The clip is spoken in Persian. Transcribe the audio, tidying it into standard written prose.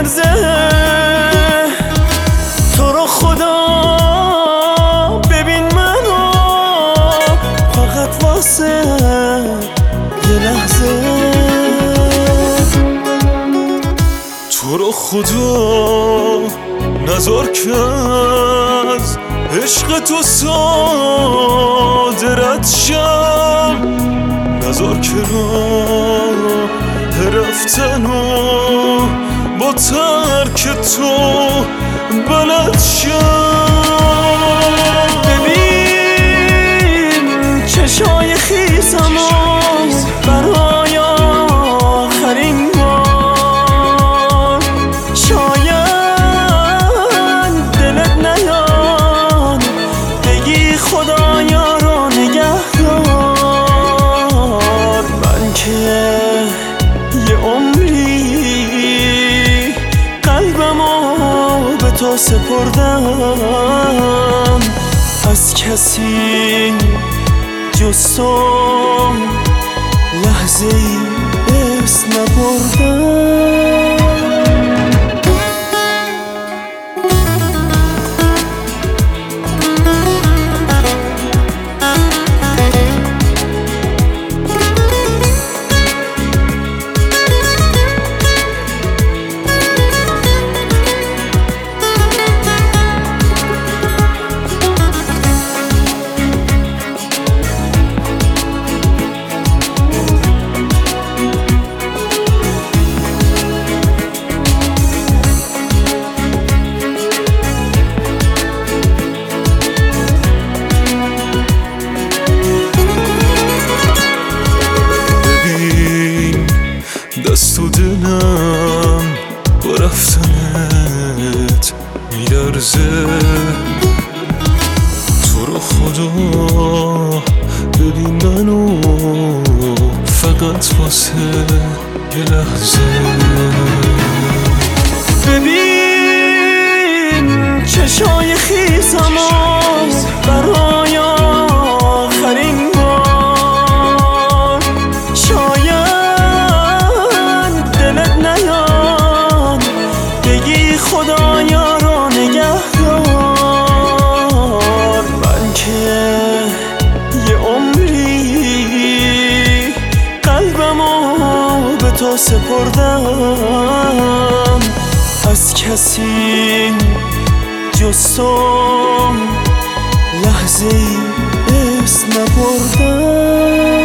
لرزه تو رو خدا ببین منو فقط واسه یه لحظه تو رو خدا نذار که از عشق تو صادرت شم نذار که راه رفتنو با ترک تو بلد شم ببین چشای خیسمو برای آخرین بار شاید دلت نیاد بگی خدایا رو نگه دار من که یه عمری قلبمو به تو سپردم از کسی جز تو لحظه ای اسم نبردم دست و دلم با رفتنت میلرزه تو رو خدا ببین منو فقط واسه یه لحظه ببین چشای خیسمو برای آخرین بار شاید خدایا رو نگه دار من که یه عمری قلبمو به تو سپردم از کسی جز تو لحظه ای اسم نبردم